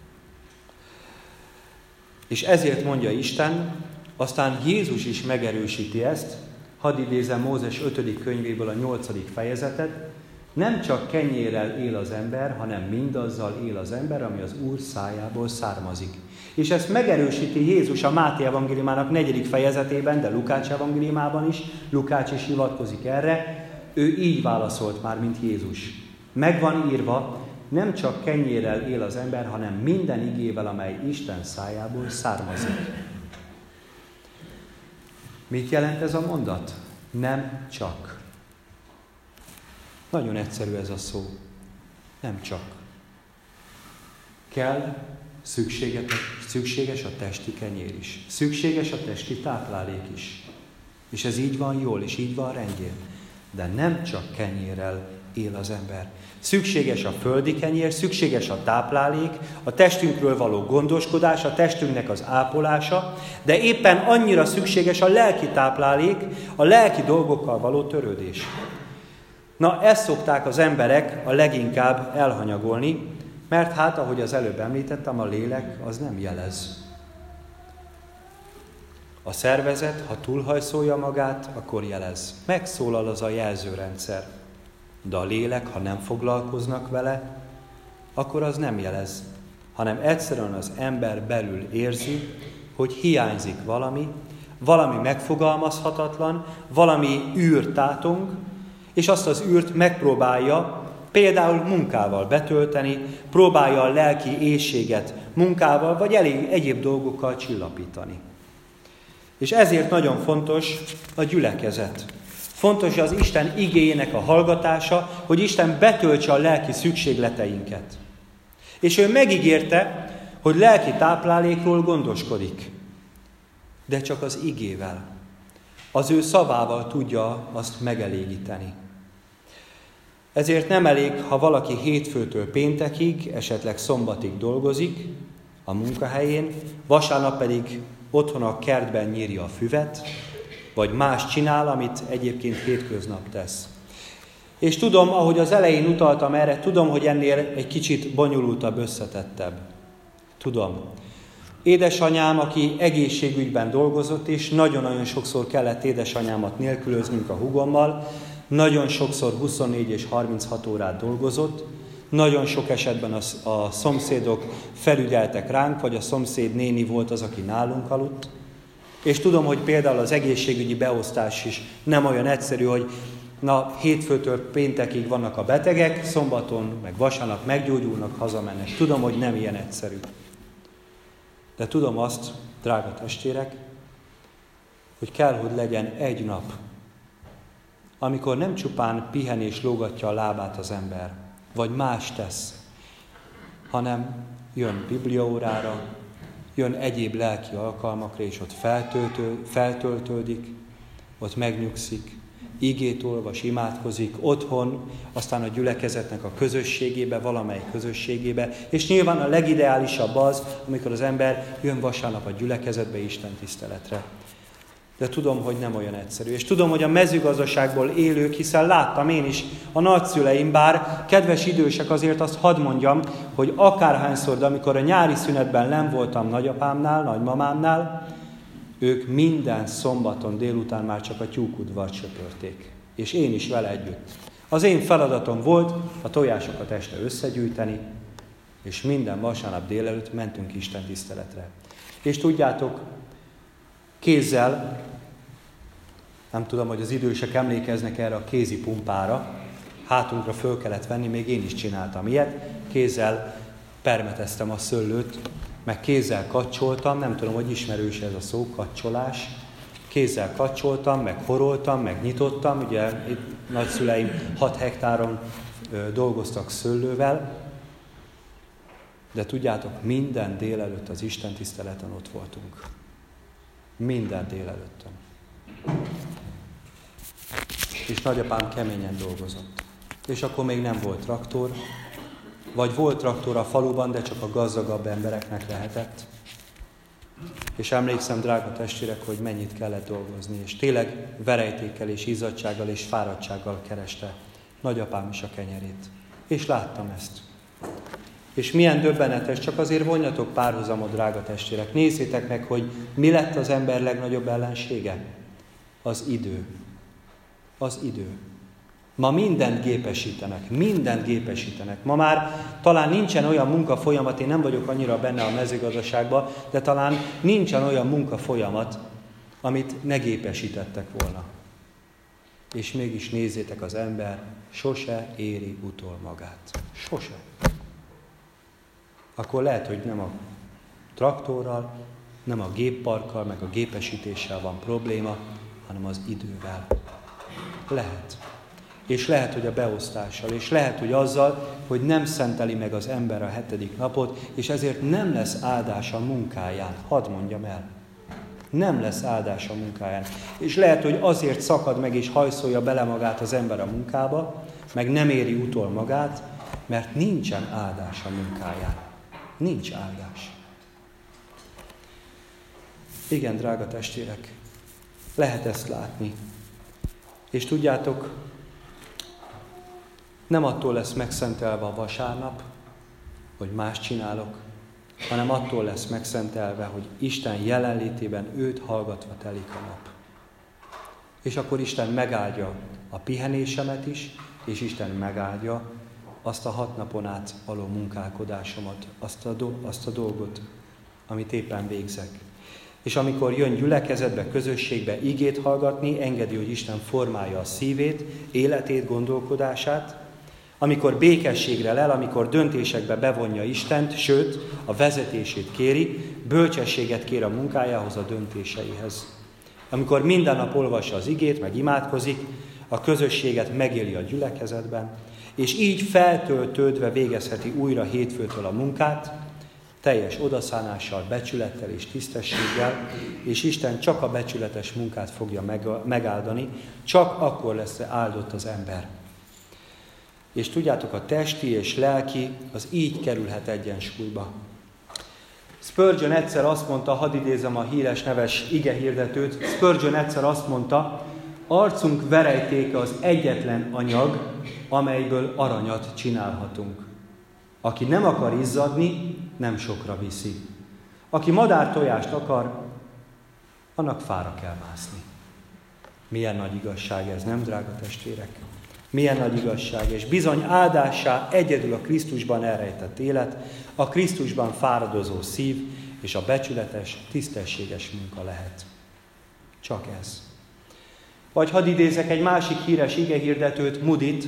A: És ezért mondja Isten, aztán Jézus is megerősíti ezt, hadd idézem Mózes ötödik könyvéből a nyolcadik fejezetet, nem csak kenyérrel él az ember, hanem mindazzal él az ember, ami az Úr szájából származik. És ezt megerősíti Jézus a Máté evangéliumának negyedik fejezetében, de Lukács evangéliumában is, Lukács is hivatkozik erre, ő így válaszolt már, mint Jézus. Meg van írva, nem csak kenyérrel él az ember, hanem minden igével, amely Isten szájából származik. Mit jelent ez a mondat? Nem csak. Nagyon egyszerű ez a szó. Nem csak. Kell, szükséges, szükséges a testi kenyér is. Szükséges a testi táplálék is. És ez így van jól, és így van rendjén. De nem csak kenyérrel él az ember. Szükséges a földi kenyér, szükséges a táplálék, a testünkről való gondoskodás, a testünknek az ápolása, de éppen annyira szükséges a lelki táplálék, a lelki dolgokkal való törődés. Na, ezt szokták az emberek a leginkább elhanyagolni, mert hát, ahogy az előbb említettem, a lélek az nem jelez. A szervezet, ha túlhajszolja magát, akkor jelez. Megszólal az a jelzőrendszer. De a lélek, ha nem foglalkoznak vele, akkor az nem jelez, hanem egyszerűen az ember belül érzi, hogy hiányzik valami, valami megfogalmazhatatlan, valami űr tátong, és azt az űrt megpróbálja például munkával betölteni, próbálja a lelki éhséget munkával, vagy elég egyéb dolgokkal csillapítani. És ezért nagyon fontos a gyülekezet. Fontos az Isten igéjének a hallgatása, hogy Isten betöltse a lelki szükségleteinket. És ő megígérte, hogy lelki táplálékról gondoskodik. De csak az igével. Az ő szavával tudja azt megelégíteni. Ezért nem elég, ha valaki hétfőtől péntekig, esetleg szombatig dolgozik a munkahelyén, vasárnap pedig otthon a kertben nyírja a füvet, vagy más csinál, amit egyébként hétköznap tesz. És tudom, ahogy az elején utaltam erre, tudom, hogy ennél egy kicsit bonyolultabb, összetettebb. Tudom. Édesanyám, aki egészségügyben dolgozott, és nagyon-nagyon sokszor kellett édesanyámat nélkülöznünk a húgommal, nagyon sokszor huszonnégy és harminchat órát dolgozott, nagyon sok esetben a, a szomszédok felügyeltek ránk, vagy a szomszéd néni volt az, aki nálunk aludt. És tudom, hogy például az egészségügyi beosztás is nem olyan egyszerű, hogy na, hétfőtől péntekig vannak a betegek, szombaton, meg vasárnap meggyógyulnak, hazamennek. Tudom, hogy nem ilyen egyszerű. De tudom azt, drága testvérek, hogy kell, hogy legyen egy nap, amikor nem csupán pihen és lógatja a lábát az ember, vagy más tesz, hanem jön bibliaórára, jön egyéb lelki alkalmakra, és ott feltöltő, feltöltődik, ott megnyugszik, igét olvas, imádkozik, otthon, aztán a gyülekezetnek a közösségébe, valamely közösségébe, és nyilván a legideálisabb az, amikor az ember jön vasárnap a gyülekezetbe Isten tiszteletre. De tudom, hogy nem olyan egyszerű. És tudom, hogy a mezőgazdaságból élők, hiszen láttam én is a nagyszüleim, bár kedves idősek, azért azt hadd mondjam, hogy akárhányszor, de amikor a nyári szünetben nem voltam nagyapámnál, nagymamámnál, ők minden szombaton délután már csak a tyúkudvart söpörték. És én is vele együtt. Az én feladatom volt a tojásokat este összegyűjteni, és minden vasárnap délelőtt mentünk Isten tiszteletre. És tudjátok, kézzel, nem tudom, hogy az idősek emlékeznek erre a kézi pumpára, hátunkra föl kellett venni, még én is csináltam ilyet, kézzel permeteztem a szőlőt, meg kézzel kacsoltam, nem tudom, hogy ismerős ez a szó, kacsolás. Kézzel kacsoltam, meg horoltam, meg nyitottam, ugye itt nagyszüleim hat hektáron ö, dolgoztak szőlővel, de tudjátok, minden délelőtt az Isten tiszteleten ott voltunk. Minden délelőttön. És nagyapám keményen dolgozott. És akkor még nem volt traktor, vagy volt traktor a faluban, de csak a gazdagabb embereknek lehetett. És emlékszem, drága testvérek, hogy mennyit kellett dolgozni, és tényleg verejtékkel és izzadtsággal és fáradtsággal kereste nagyapám is a kenyerét. És láttam ezt. És milyen döbbenetes, csak azért vonjatok párhuzamot, drága testvérek. Nézzétek meg, hogy mi lett az ember legnagyobb ellensége? Az idő. Az idő. Ma mindent gépesítenek, mindent gépesítenek. Ma már talán nincsen olyan munkafolyamat, én nem vagyok annyira benne a mezőgazdaságban, de talán nincsen olyan munkafolyamat, amit ne gépesítettek volna. És mégis nézzétek, az ember sose éri utol magát. Sose. Akkor lehet, hogy nem a traktorral, nem a gépparkkal, meg a gépesítéssel van probléma, hanem az idővel. Lehet. És lehet, hogy a beosztással, és lehet, hogy azzal, hogy nem szenteli meg az ember a hetedik napot, és ezért nem lesz áldás a munkáján. Hadd mondjam el. Nem lesz áldás a munkáján. És lehet, hogy azért szakad meg és hajszolja bele magát az ember a munkába, meg nem éri utol magát, mert nincsen áldás a munkáján. Nincs áldás. Igen, drága testvérek, lehet ezt látni. És tudjátok, nem attól lesz megszentelve a vasárnap, hogy más csinálok, hanem attól lesz megszentelve, hogy Isten jelenlétében őt hallgatva telik a nap. És akkor Isten megáldja a pihenésemet is, és Isten megáldja azt a hat napon át való munkálkodásomat, azt a, do- azt a dolgot, amit éppen végzek. És amikor jön gyülekezetbe, közösségbe igét hallgatni, engedi, hogy Isten formálja a szívét, életét, gondolkodását, amikor békességre lel, amikor döntésekbe bevonja Istent, sőt, a vezetését kéri, bölcsességet kér a munkájához, a döntéseihez. Amikor minden nap olvassa az igét, meg imádkozik, a közösséget megéli a gyülekezetben, és így feltöltődve végezheti újra hétfőtől a munkát, teljes odaszánással, becsülettel és tisztességgel, és Isten csak a becsületes munkát fogja megáldani, csak akkor lesz áldott az ember. És tudjátok, a testi és lelki az így kerülhet egyensúlyba. Spurgeon egyszer azt mondta, hadd idézem a híres neves igehirdetőt, Spurgeon egyszer azt mondta, arcunk verejtéke az egyetlen anyag, amelyből aranyat csinálhatunk. Aki nem akar izzadni, nem sokra viszi. Aki madártojást akar, annak fára kell mászni. Milyen nagy igazság ez, nem, drága testvérek? Milyen nagy igazság, és bizony áldássá egyedül a Krisztusban elrejtett élet, a Krisztusban fáradozó szív, és a becsületes, tisztességes munka lehet. Csak ez. Vagy hadd idézek egy másik híres igehirdetőt, Moodyt,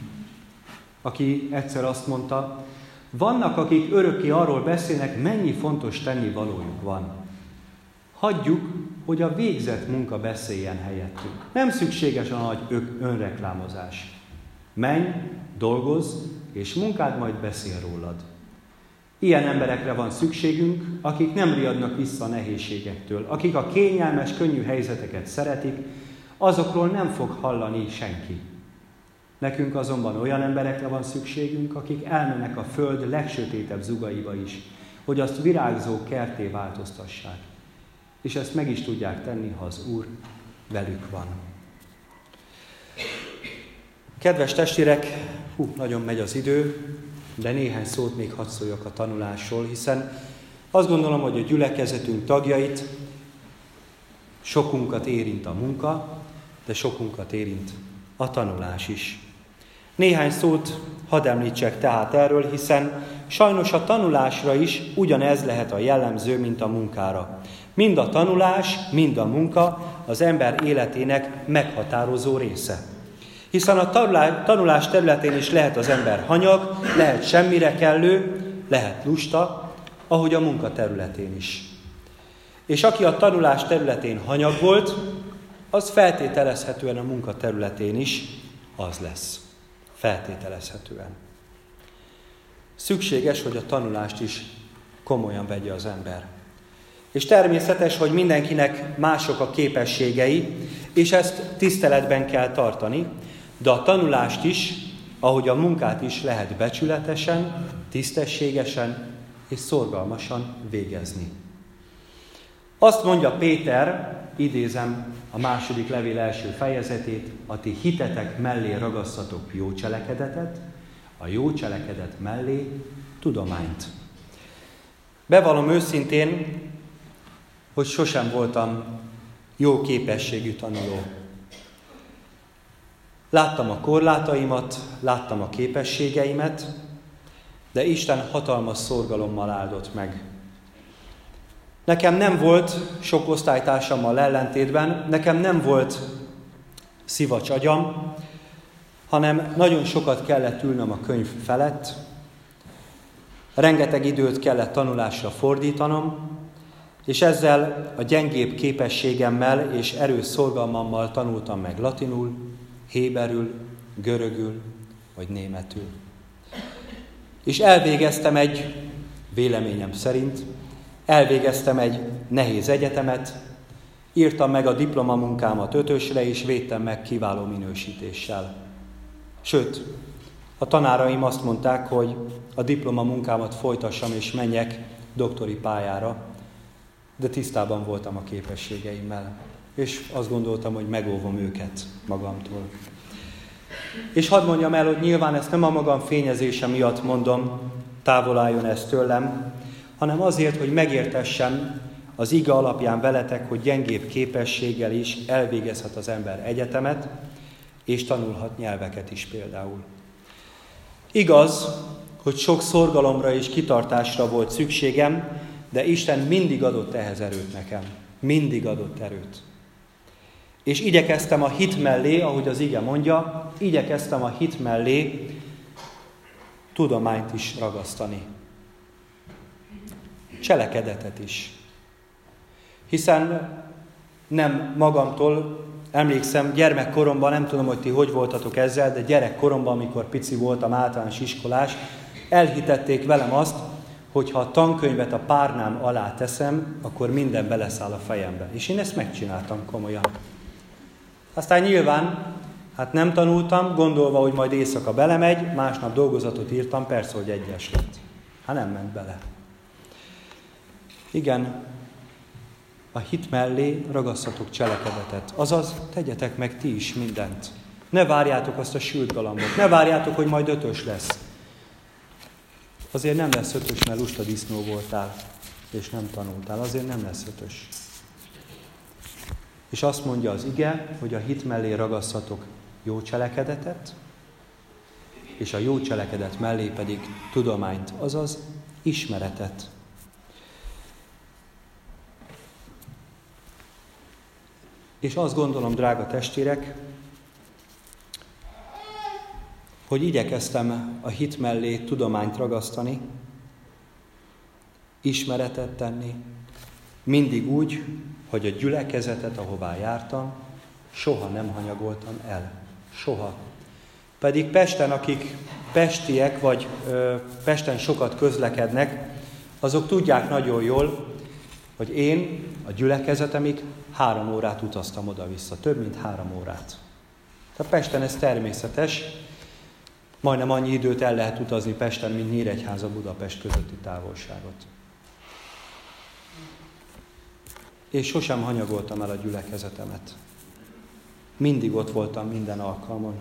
A: aki egyszer azt mondta, vannak, akik örökké arról beszélnek, mennyi fontos tennivalójuk van. Hagyjuk, hogy a végzett munka beszéljen helyettünk. Nem szükséges a nagy önreklámozás. Menj, dolgozz, és munkád majd beszél rólad. Ilyen emberekre van szükségünk, akik nem riadnak vissza a nehézségektől, akik a kényelmes, könnyű helyzeteket szeretik, azokról nem fog hallani senki. Nekünk azonban olyan emberekre van szükségünk, akik elmennek a föld legsötétebb zugaiba is, hogy azt virágzó kertté változtassák. És ezt meg is tudják tenni, ha az Úr velük van. Kedves testvérek, hú, nagyon megy az idő, de néhány szót még hadd szóljak a tanulásról, hiszen azt gondolom, hogy a gyülekezetünk tagjait sokunkat érint a munka, de sokunkat érint a tanulás is. Néhány szót hadd említsek tehát erről, hiszen sajnos a tanulásra is ugyanez lehet a jellemző, mint a munkára. Mind a tanulás, mind a munka az ember életének meghatározó része. Hiszen a tanulás területén is lehet az ember hanyag, lehet semmire kellő, lehet lusta, ahogy a munka területén is. És aki a tanulás területén hanyag volt, az feltételezhetően a munka területén is az lesz. Feltételezhetően. Szükséges, hogy a tanulást is komolyan vegye az ember. És természetes, hogy mindenkinek mások a képességei, és ezt tiszteletben kell tartani, de a tanulást is, ahogy a munkát is lehet becsületesen, tisztességesen és szorgalmasan végezni. Azt mondja Péter, idézem a második levél első fejezetét, a ti hitetek mellé ragasztatok jó cselekedetet, a jó cselekedet mellé tudományt. Bevallom őszintén, hogy sosem voltam jó képességű tanuló. Láttam a korlátaimat, láttam a képességeimet, de Isten hatalmas szorgalommal áldott meg. Nekem nem volt, sok osztálytársammal ellentétben, nekem nem volt szivacs agyam, hanem nagyon sokat kellett ülnöm a könyv felett, rengeteg időt kellett tanulásra fordítanom, és ezzel a gyengébb képességemmel és erős szorgalmammal tanultam meg latinul, héberül, görögül vagy németül. És elvégeztem egy, véleményem szerint, elvégeztem egy nehéz egyetemet, írtam meg a diplomamunkámat ötösre, és védtem meg kiváló minősítéssel. Sőt, a tanáraim azt mondták, hogy a diplomamunkámat folytassam és menjek doktori pályára, de tisztában voltam a képességeimmel, és azt gondoltam, hogy megóvom őket magamtól. És hadd mondjam el, hogy nyilván ezt nem a magam fényezése miatt mondom, távol álljon ez tőlem, hanem azért, hogy megértessem az ige alapján veletek, hogy gyengébb képességgel is elvégezhet az ember egyetemet, és tanulhat nyelveket is például. Igaz, hogy sok szorgalomra és kitartásra volt szükségem, de Isten mindig adott ehhez erőt nekem. Mindig adott erőt. És igyekeztem a hit mellé, ahogy az ige mondja, igyekeztem a hit mellé tudományt is ragasztani. Cselekedetet is. Hiszen nem magamtól, emlékszem, gyermekkoromban, nem tudom, hogy ti hogy voltatok ezzel, de gyerekkoromban, amikor pici voltam, általános iskolás, elhitették velem azt, hogy ha a tankönyvet a párnám alá teszem, akkor minden beleszáll a fejembe. És én ezt megcsináltam komolyan. Aztán nyilván, hát nem tanultam, gondolva, hogy majd éjszaka belemegy, másnap dolgozatot írtam, persze, hogy egyes lett. Hát nem ment bele. Igen, a hit mellé ragasztatok cselekedetet. Azaz, tegyetek meg ti is mindent. Ne várjátok azt a sült galambot. Ne várjátok, hogy majd ötös lesz. Azért nem lesz ötös, mert lusta disznó voltál, és nem tanultál. Azért nem lesz ötös. És azt mondja az ige, hogy a hit mellé ragasztatok jó cselekedetet, és a jó cselekedet mellé pedig tudományt, azaz ismeretet. És azt gondolom, drága testvérek, hogy igyekeztem a hit mellé tudományt ragasztani, ismeretet tenni, mindig úgy, hogy a gyülekezetet, ahová jártam, soha nem hanyagoltam el. Soha. Pedig Pesten, akik pestiek, vagy ö, Pesten sokat közlekednek, azok tudják nagyon jól, hogy én a gyülekezetemig három órát utaztam oda-vissza. Több, mint három órát. Tehát Pesten ez természetes. Majdnem annyi időt el lehet utazni Pesten, mint Nyíregyháza Budapest közötti távolságot. És sosem hanyagoltam el a gyülekezetemet. Mindig ott voltam minden alkalmon.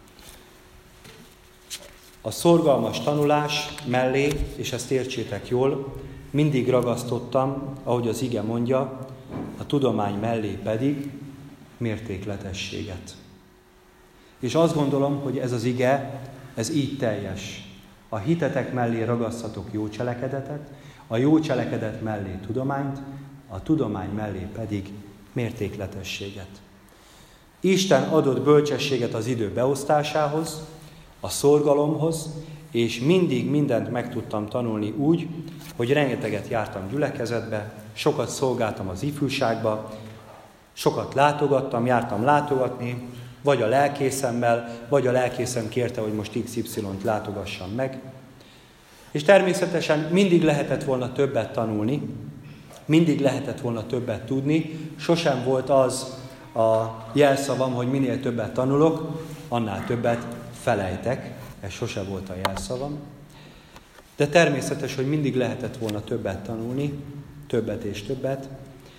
A: A szorgalmas tanulás mellé, és ezt értsétek jól, mindig ragasztottam, ahogy az ige mondja, a tudomány mellé pedig mértékletességet. És azt gondolom, hogy ez az ige, ez így teljes. A hitetek mellé ragasztatok jó cselekedetet, a jó cselekedet mellé tudományt, a tudomány mellé pedig mértékletességet. Isten adott bölcsességet az idő beosztásához, a szorgalomhoz, és mindig mindent meg tudtam tanulni úgy, hogy rengeteget jártam gyülekezetbe, sokat szolgáltam az ifjúságba, sokat látogattam, jártam látogatni, vagy a lelkészemmel, vagy a lelkészem kérte, hogy most iksz ipszilont látogassam meg. És természetesen mindig lehetett volna többet tanulni, mindig lehetett volna többet tudni, sosem volt az a jelszavam, hogy minél többet tanulok, annál többet felejtek. Ez sose volt a jelszavam. De természetes, hogy mindig lehetett volna többet tanulni, többet és többet.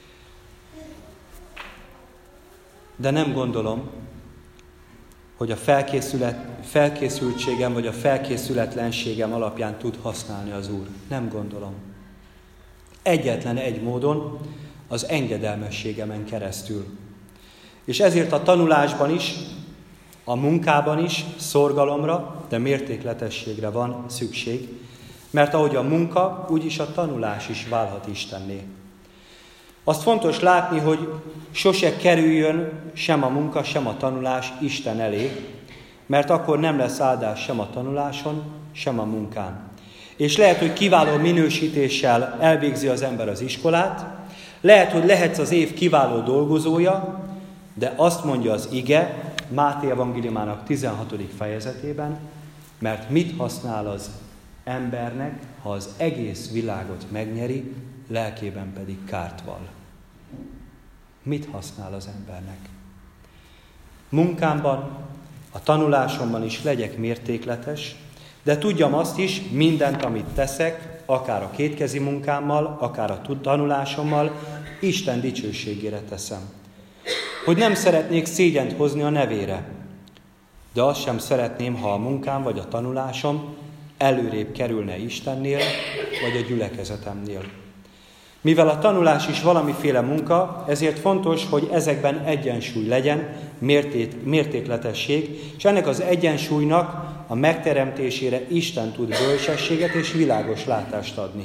A: De nem gondolom, hogy a felkészültségem vagy a felkészületlenségem alapján tud használni az Úr. Nem gondolom. Egyetlen egy módon, az engedelmességemen keresztül. És ezért a tanulásban is, a munkában is szorgalomra, de mértékletességre van szükség, mert ahogy a munka, úgyis a tanulás is válhat Istenné. Azt fontos látni, hogy sose kerüljön sem a munka, sem a tanulás Isten elé, mert akkor nem lesz áldás sem a tanuláson, sem a munkán. És lehet, hogy kiváló minősítéssel elvégzi az ember az iskolát, lehet, hogy lehetsz az év kiváló dolgozója, de azt mondja az ige Máté evangéliumának tizenhatodik fejezetében, mert mit használ az embernek, ha az egész világot megnyeri, lelkében pedig kárt val. Mit használ az embernek? Munkámban, a tanulásomban is legyek mértékletes, de tudjam azt is, mindent, amit teszek, akár a kétkezi munkámmal, akár a tanulásommal, Isten dicsőségére teszem. Hogy nem szeretnék szégyent hozni a nevére, de azt sem szeretném, ha a munkám vagy a tanulásom előrébb kerülne Istennél, vagy a gyülekezetemnél. Mivel a tanulás is valamiféle munka, ezért fontos, hogy ezekben egyensúly legyen, mérték, mértékletesség, és ennek az egyensúlynak a megteremtésére Isten tud bölcsességet és világos látást adni.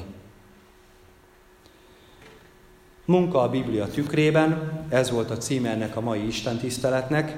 A: Munka a Biblia tükrében, ez volt a címe ennek a mai istentiszteletnek.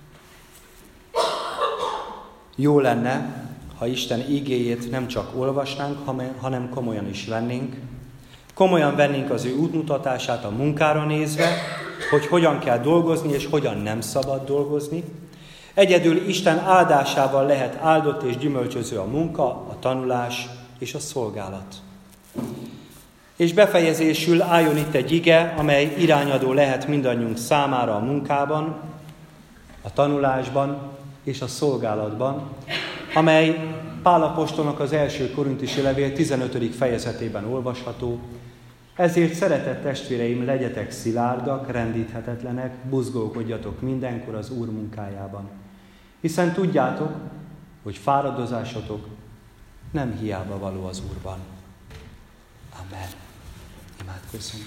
A: Jó lenne, ha Isten igéjét nem csak olvasnánk, hanem komolyan is vennénk. Komolyan vennénk az ő útmutatását a munkára nézve, hogy hogyan kell dolgozni, és hogyan nem szabad dolgozni. Egyedül Isten áldásával lehet áldott és gyümölcsöző a munka, a tanulás és a szolgálat. És befejezésül álljon itt egy ige, amely irányadó lehet mindannyiunk számára a munkában, a tanulásban és a szolgálatban, amely Pál apostolnak az első korintusi levél tizenötödik fejezetében olvasható. Ezért, szeretett testvéreim, legyetek szilárdak, rendíthetetlenek, buzgolkodjatok mindenkor az Úr munkájában. Hiszen tudjátok, hogy fáradozásotok nem hiába való az Úrban. Amen. Imádkozzunk.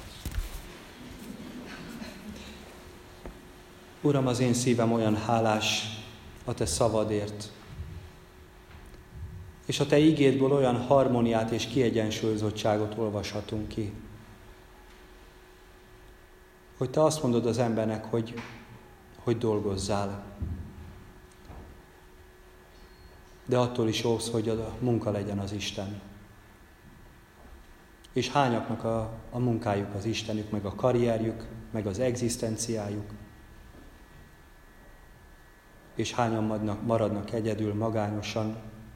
A: Uram, az én szívem olyan hálás a Te szavadért, és a Te igédből olyan harmóniát és kiegyensúlyozottságot olvashatunk ki, hogy Te azt mondod az embernek, hogy, hogy dolgozzál. De attól is óvsz, hogy a munka legyen az Isten. És hányaknak a, a munkájuk az Istenük, meg a karrierjük, meg az egzisztenciájuk. És hányan maradnak, maradnak egyedül, magányosan.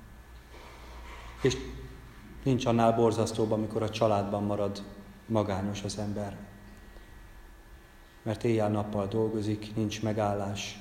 A: És nincs annál borzasztóbb, amikor a családban marad magányos az ember. Mert éjjel-nappal dolgozik, nincs megállás,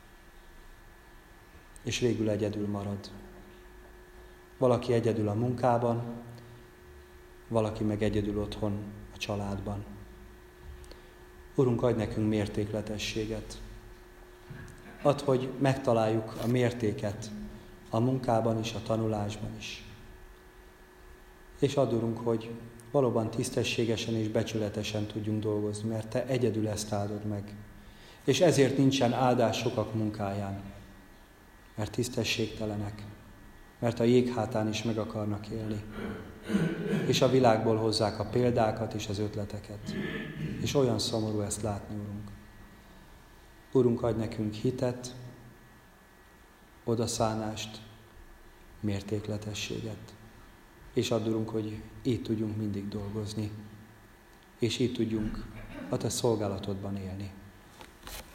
A: és végül egyedül marad. Valaki egyedül a munkában, valaki meg egyedül otthon a családban. Urunk, adj nekünk mértékletességet. Add, hogy megtaláljuk a mértéket a munkában is, a tanulásban is. És add, Urunk, hogy valóban tisztességesen és becsületesen tudjunk dolgozni, mert Te egyedül ezt áldod meg. És ezért nincsen áldás sokak munkáján, mert tisztességtelenek, mert a jéghátán is meg akarnak élni. És a világból hozzák a példákat és az ötleteket. És olyan szomorú ezt látni, Urunk. Urunk, adj nekünk hitet, odaszánást, mértékletességet. És add, Urunk, hogy így tudjunk mindig dolgozni, és így tudjunk a Te szolgálatodban élni.